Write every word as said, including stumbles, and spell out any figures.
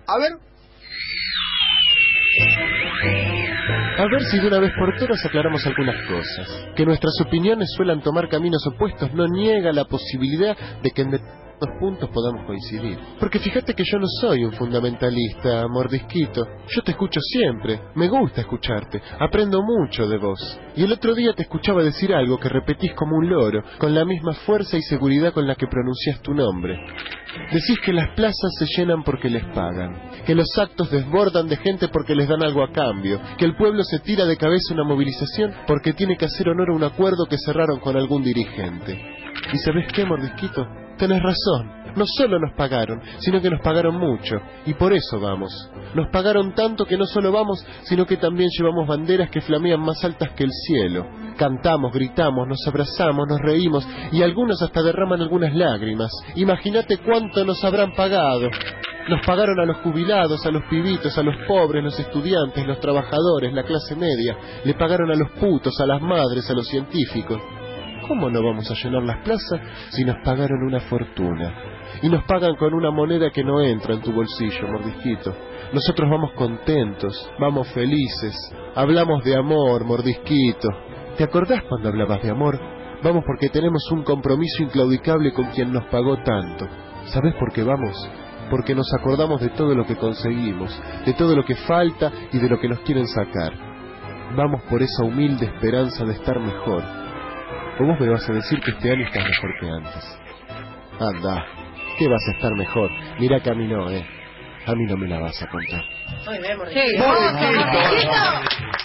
A ver. A ver si de una vez por todas aclaramos algunas cosas. Que nuestras opiniones suelan tomar caminos opuestos no niega la posibilidad de que en determinados puntos podamos coincidir. Porque fíjate que yo no soy un fundamentalista, mordisquito. Yo te escucho siempre, me gusta escucharte, aprendo mucho de vos. Y el otro día te escuchaba decir algo que repetís como un loro, con la misma fuerza y seguridad con la que pronunciás tu nombre. Decís que las plazas se llenan porque les pagan, que los actos desbordan de gente porque les dan algo a cambio, que el pueblo se tira de cabeza una movilización porque tiene que hacer honor a un acuerdo que cerraron con algún dirigente. ¿Y sabés qué, mordisquito? Tenés razón, no solo nos pagaron, sino que nos pagaron mucho, y por eso vamos. Nos pagaron tanto que no solo vamos, sino que también llevamos banderas que flamean más altas que el cielo. Cantamos, gritamos, nos abrazamos, nos reímos, y algunos hasta derraman algunas lágrimas. Imagínate cuánto nos habrán pagado. Nos pagaron a los jubilados, a los pibitos, a los pobres, los estudiantes, los trabajadores, la clase media. Le pagaron a los putos, a las madres, a los científicos. ¿Cómo no vamos a llenar las plazas si nos pagaron una fortuna? Y nos pagan con una moneda que no entra en tu bolsillo, mordisquito. Nosotros vamos contentos, vamos felices, hablamos de amor, mordisquito. ¿Te acordás cuando hablabas de amor? Vamos porque tenemos un compromiso inclaudicable con quien nos pagó tanto. ¿Sabés por qué vamos? Porque nos acordamos de todo lo que conseguimos, de todo lo que falta y de lo que nos quieren sacar. Vamos por esa humilde esperanza de estar mejor. ¿O vos me vas a decir que este año estás mejor que antes? Anda, ¿qué vas a estar mejor? Mirá que a mí no, ¿eh? A mí no me la vas a contar. Muy bien, Mordisquito.